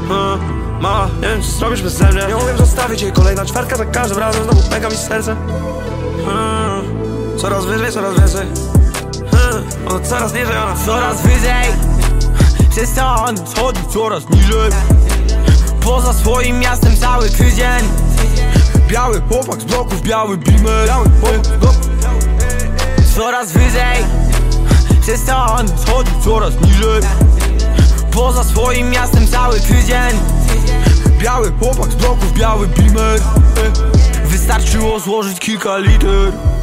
Mała, nie wiem co zrobisz bez mnie. Nie umiem zostawić jej, kolejna ćwiartka, za każdym razem znowu pęka mi serce. Coraz wyżej, coraz więcej. Coraz niżej ona. Coraz wyżej. Przestań schodzić coraz niżej. Poza swoim miastem cały tydzień. Biały chłopak z bloków, biały beamer. Coraz wyżej. Przestań schodzić coraz niżej. Poza swoim miastem cały tydzień. Biały chłopak z bloków, biały beamer. Wystarczyło złożyć kilka liter.